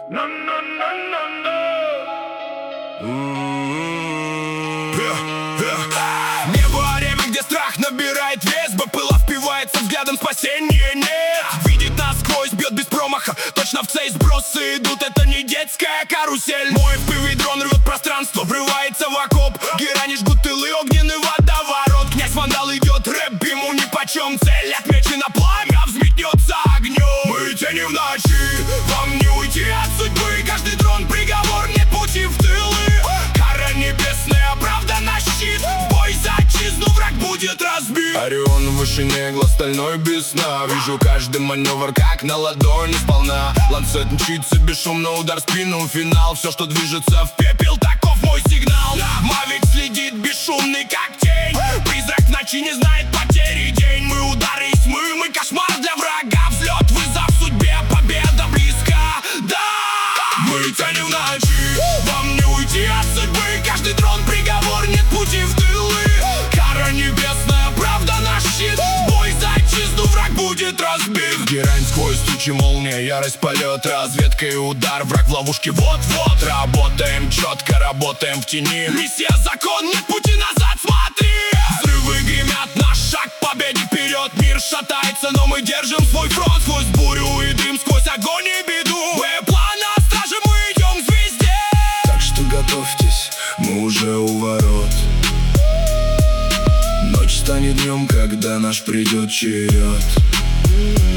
Небо время, где страх набирает вес, БПЛА впивается взглядом, спасения нет. Видит насквозь, бьет без промаха, точно в цель сбросы идут, это не детская карусель. Мой впивый дрон рвет пространство, врывается в окоп, герани жгут тылы, огненный водоворот. Князь вандал идет, рэп ему нипочем, цель отмечена, пламя взметнется огнем. Мы тени в ночи, вам не уйти от судьбы, каждый дрон приговор, нет пути в тылы. Кара небесная, правда на щит, бой за отчизну, враг будет разбит. Орион в вышине, глаз стальной без сна, вижу каждый маневр как на ладони сполна. Ланцет мчится бесшумно, удар в спину, финал. Все, что движется в пепел, таков мой сигнал. Мавик следит бесшумный как тень, призрак в ночи не знает потери. День мы удары из тьмы, мы кошмар для врага, взлет, вызов судьбе, победа близка, да. Мы тени в ночи, вам не уйти от судьбы, каждый дрон приговор, нет пути в тылы. Кара небесная, правда наш щит, бой за отчизну, враг будет разбит. Герань сквозь тучи, молния, ярость, полет, разведка и удар, враг в ловушке, вот-вот. Работаем четко, работаем в тени, миссия закон, нет пути назад, смотри. Взрывы гремят, наш шаг к победе вперед, мир шатается, но мы держим свой фронт. Сквозь бурю и дым, сквозь огонь и беду, Б-план на страже, мы идем к звезде. Так что готовьтесь, мы уже у ворот. Ночь станет днем, когда наш придет черед.